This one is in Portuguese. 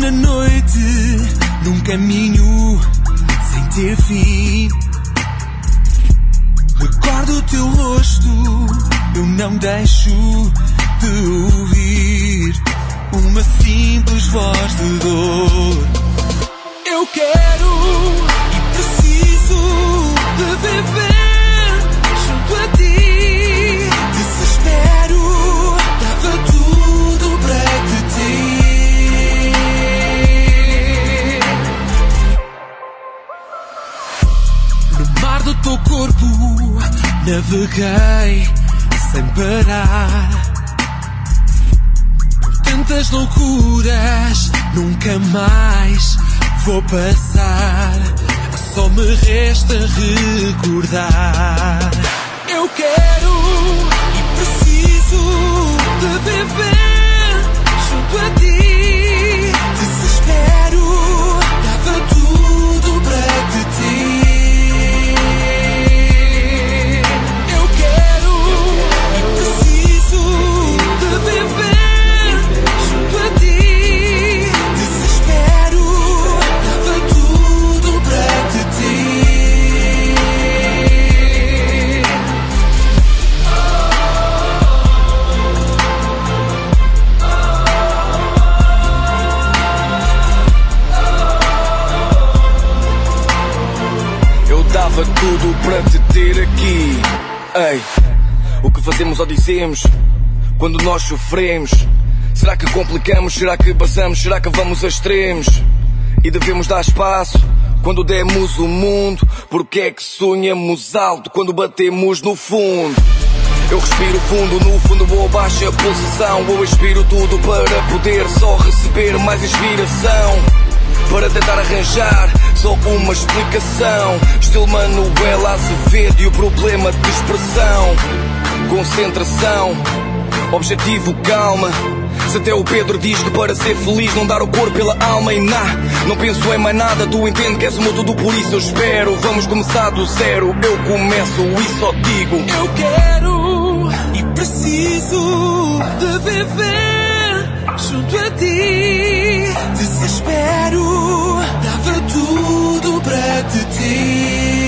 outra noite num caminho sem ter fim. Recordo o teu rosto, eu não deixo de ouvir uma simples voz de dor. Eu quero e preciso de viver junto a ti. Desespero, dava tudo para te ter. No mar do teu corpo naveguei sem parar. Por tantas loucuras nunca mais vou passar. Só me resta recordar. Eu quero e preciso de viver junto a ti. Desespero, dava tudo para te ter. Eu quero e preciso de viver junto a ti. Desespero, dava tudo para te ter. Dava tudo para te ter aqui. Ei, o que fazemos ou dizemos quando nós sofremos? Será que complicamos? Será que basamos? Será que vamos a extremos? E devemos dar espaço quando demos o mundo. Porque é que sonhamos alto quando batemos no fundo? Eu respiro fundo, no fundo vou baixo a pulsação. Eu expiro tudo para poder só receber mais inspiração, para tentar arranjar só uma explicação. Estilo Manuel Azevedo e o problema de expressão. Concentração, objetivo, calma. Se até o Pedro diz que para ser feliz não dar o corpo pela alma e não penso em mais nada. Tu entende que és o meu tudo, por isso eu espero. Vamos começar do zero, eu começo e só digo: eu quero e preciso de viver junto a ti. Desespero, dava tudo para te ter.